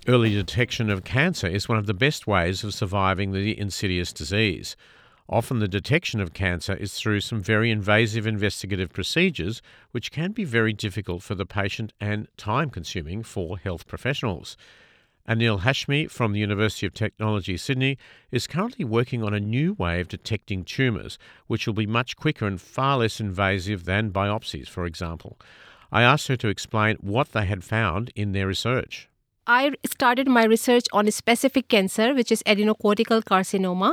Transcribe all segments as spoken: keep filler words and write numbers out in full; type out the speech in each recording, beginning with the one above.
Early detection of cancer is one of the best ways of surviving the insidious disease. Often the detection of cancer is through some very invasive investigative procedures, which can be very difficult for the patient and time-consuming for health professionals. Anil Hashmi from the University of Technology, Sydney, is currently working on a new way of detecting tumours, which will be much quicker and far less invasive than biopsies, for example. I asked her to explain what they had found in their research. I started my research on a specific cancer, which is adenocortical carcinoma,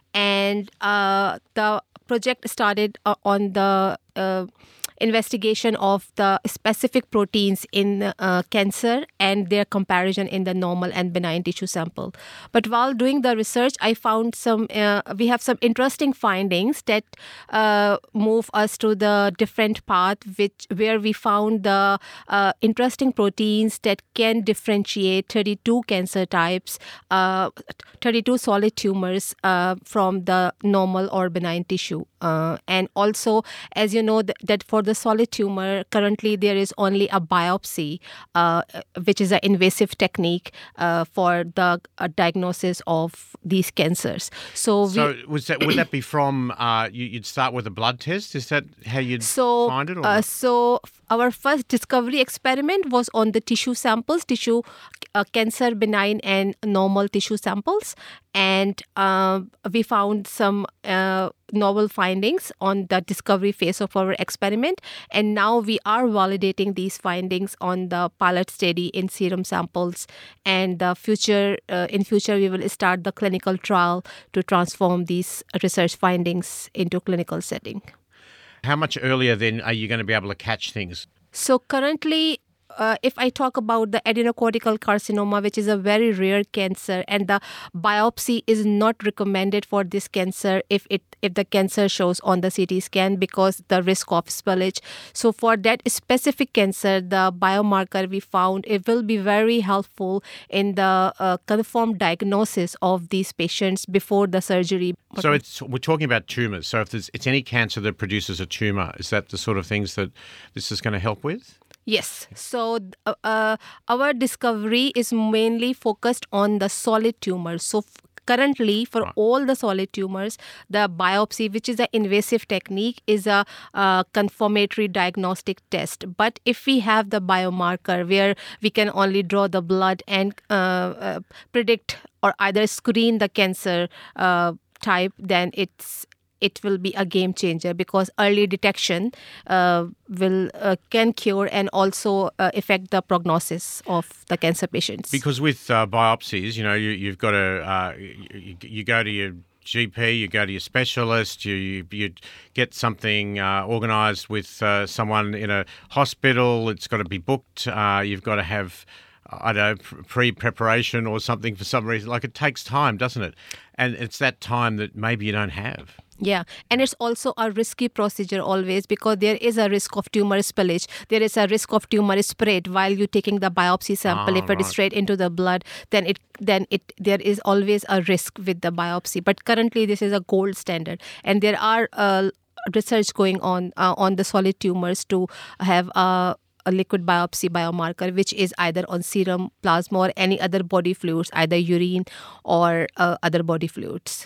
and uh, the project started uh, on the uh, investigation of the specific proteins in uh, cancer and their comparison in the normal and benign tissue sample. But while doing the research, I found some, uh, we have some interesting findings that uh, move us to the different path, which where we found the uh, interesting proteins that can differentiate thirty-two cancer types, uh, thirty-two solid tumors uh, from the normal or benign tissue. Uh, and also, as you know, th- that for the solid tumor, currently there is only a biopsy, uh, which is an invasive technique uh, for the uh, diagnosis of these cancers. So, so we, was that would that be from uh, you, you'd start with a blood test? Is that how you'd so, find it? Or uh, so our first discovery experiment was on the tissue samples, tissue uh, cancer benign and normal tissue samples, and uh, we found some uh, novel findings on the discovery phase of our experiment, and now we are validating these findings on the pilot study in serum samples, and the future uh, in future we will start the clinical trial to transform these research findings into clinical setting. How much earlier then are you going to be able to catch things? So currently, Uh, if I talk about the adenocortical carcinoma, which is a very rare cancer, and the biopsy is not recommended for this cancer if it if the cancer shows on the C T scan because the risk of spillage. So for that specific cancer, the biomarker we found, it will be very helpful in the uh, confirmed diagnosis of these patients before the surgery. So it's we're talking about tumours. So if there's, it's any cancer that produces a tumour, is that the sort of things that this is going to help with? Yes. So uh, uh, our discovery is mainly focused on the solid tumors. So f- currently, for Right. all the solid tumors, the biopsy, which is an invasive technique, is a uh, confirmatory diagnostic test. But if we have the biomarker where we can only draw the blood and uh, uh, predict or either screen the cancer uh, type, then it's it will be a game changer because early detection uh, will uh, can cure and also uh, affect the prognosis of the cancer patients. Because with uh, biopsies, you know, you, you've got to uh, you, you go to your G P, you go to your specialist, you you, you get something uh, organised with uh, someone in a hospital. It's got to be booked. Uh, you've got to have, I don't know, pre-preparation or something for some reason. Like, it takes time, doesn't it? And it's that time that maybe you don't have. Yeah, and it's also a risky procedure always because there is a risk of tumor spillage. There is a risk of tumor spread while you're taking the biopsy sample. Ah, if it is right. straight into the blood, then it then it there is always a risk with the biopsy. But currently, this is a gold standard, and there are uh, research going on uh, on the solid tumors to have a a liquid biopsy biomarker, which is either on serum, plasma, or any other body fluids, either urine or uh, other body fluids.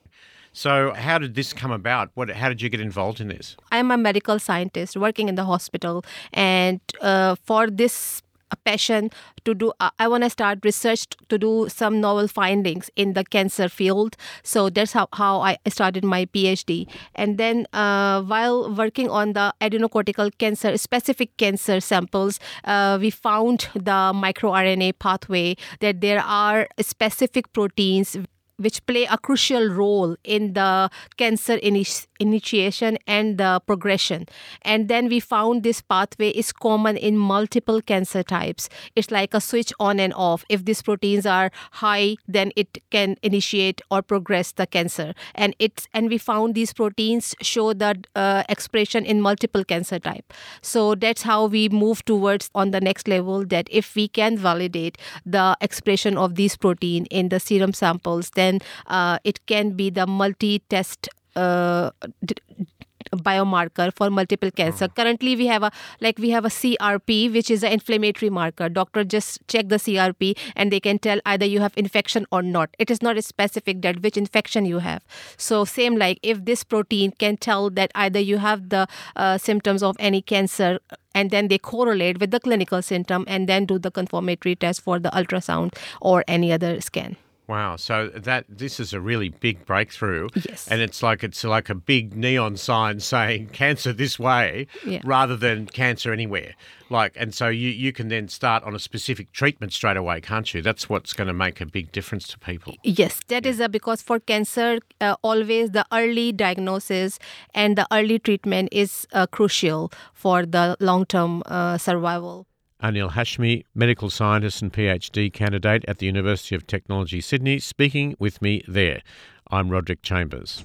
So how did this come about? What? How did you get involved in this? I am a medical scientist working in the hospital, and uh, for this passion to do, uh, I want to start research to do some novel findings in the cancer field. So that's how, how I started my PhD. And then uh, while working on the adenocortical cancer, specific cancer samples, uh, we found the microRNA pathway, that there are specific proteins which play a crucial role in the cancer initi- initiation and the progression. And then we found this pathway is common in multiple cancer types. It's like a switch on and off. If these proteins are high, then it can initiate or progress the cancer. And it's and we found these proteins show that uh, expression in multiple cancer type. So that's how we move towards on the next level, that if we can validate the expression of these protein in the serum samples, then then uh, it can be the multi-test uh, d- biomarker for multiple cancer. Currently, we have a like we have a C R P, which is an inflammatory marker. Doctor just check the C R P and they can tell either you have infection or not. It is not specific that which infection you have. So same like if this protein can tell that either you have the uh, symptoms of any cancer, and then they correlate with the clinical symptom and then do the confirmatory test for the ultrasound or any other scan. Wow, so that this is a really big breakthrough. Yes. And it's like it's like a big neon sign saying cancer this way Yeah. rather than cancer anywhere. Like and so you, you can then start on a specific treatment straight away, can't you? That's what's going to make a big difference to people. Yes, that is a, because for cancer, uh, always the early diagnosis and the early treatment is uh, crucial for the long-term uh, survival. Anil Hashmi, medical scientist and PhD candidate at the University of Technology, Sydney, speaking with me there. I'm Roderick Chambers.